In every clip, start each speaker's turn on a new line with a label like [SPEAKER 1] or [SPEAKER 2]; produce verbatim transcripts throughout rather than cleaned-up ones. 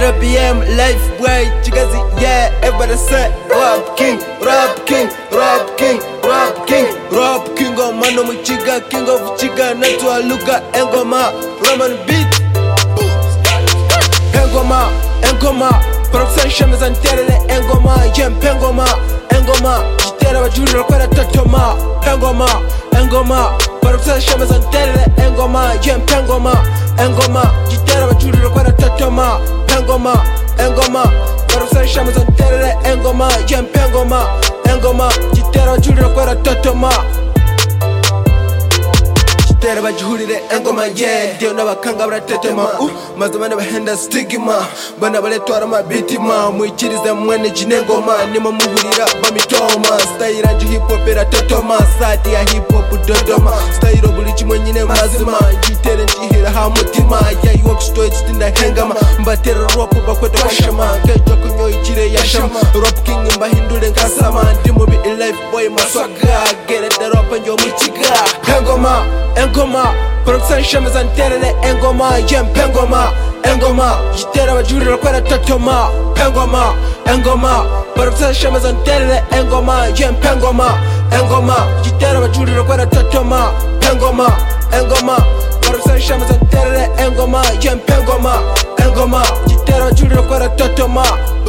[SPEAKER 1] zero P M, life boy, chigazi, yeah, everybody say Rap King, Rap King, Rap King, Rap King, Rap King, oh mano muchiga, king of chiga, natua luka, engoma, Roman beat, engoma, engoma, production shames and terere, engoma, jem pengoma, engoma, jitera wa juri rakwara tatoma, engoma, engoma, production shames and terere, engoma, jem pengoma, engoma, jitera wa juri rakwara tatoma, engoma, engoma, production shames and terere, engoma, jem pengoma, engoma, jitera wa juri rakwara tatoma. Tera bajihurire engoma yeah dio n'abakanga baratetema uh mazamana bahenda stigma bana baletwara mabitima muikirize mwene jinengoma nimo muhurira bamitoma style anje hip hop era tetoma sati ya hip hop dodoma style buli kimwe nyine mazima jitere njihira ha mutima ya walk straight stinda hengama mbatera rap bakwete bashama kejo kunyo ikire yashama rap king mbahindure nkasama ndimo bi life boy maswaga get the rap njo muchiga engoma engoma, production shames and terere, engoma, jem pengoma, engoma, jitera wa juri rakwara tatoma, pengoma, engoma, production shames and terere, engoma, jem pengoma, engoma, jitera wa juri rakwara tatoma, pengoma, engoma, production shames and terere, engoma, jem pengoma, engoma, jitera wa juri rakwara tatoma.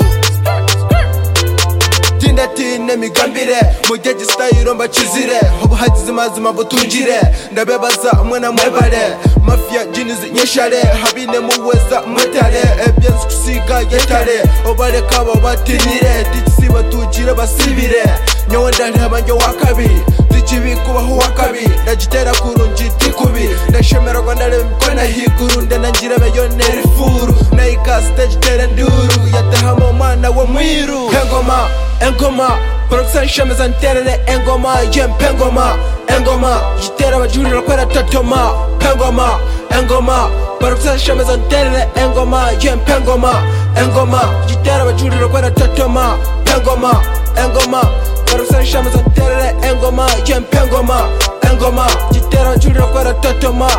[SPEAKER 1] Tine migambire mugeje style mba chizire hobo hagize mazima butungire ndabebaza umwana mwebare mafia jiniz nyeshare habine muweza mutare ebyenz kusiga yetare obare kabo batinire tisi batugire basibire nyonda ntabanjye wakabi tikibi kubaho wakabi ndagitera kurungi tikubi ndashemera Rwanda remkona higuru ndanangira bayonera ifuru naika stage tere nduru yatahamo mwana wa mwiru engoma engoma, production shames and terere, engoma, jem pengoma, engoma, jitera wa juri rakwara tatoma, pengoma, engoma, production shames and terere, engoma, jem pengoma, engoma, jitera wa juri rakwara tatoma, pengoma, engoma, production shames and terere, engoma, jem pengoma, engoma, jitera wa juri rakwara tatoma.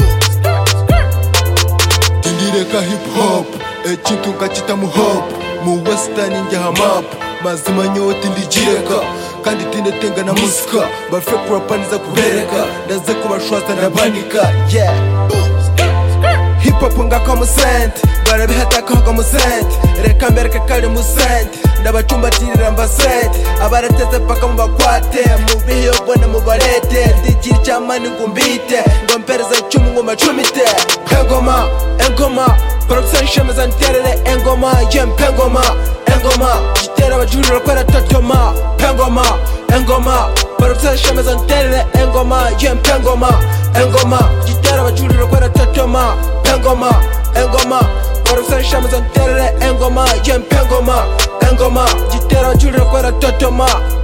[SPEAKER 1] Tindireka hip hop, e chintu kachita mu hop, mu western inja hamap. Mazima nyote ndigireka kandi tinde tenga na musika bafe propaniza kubereka ndaze kubashwaza ndabanika yeah hip hop ngaka mu cent barabihata ko mu cent reka mbereka kali mu cent ndabacumbatirira mba cent abarateze paka mu bakwate mu biyo bona mu barete digiri cyamani ngumbite ngo mpereza icumi ngo macumite engoma engoma production shames and terere engoma jem pengoma engoma jitera wa juri rakwara tatoma pengoma engoma production shames and terere engoma jem pengoma engoma jitera wa juri rakwara tatoma pengoma engoma production shames and terere engoma jem pengoma engoma jitera wa juri rakwara tatoma.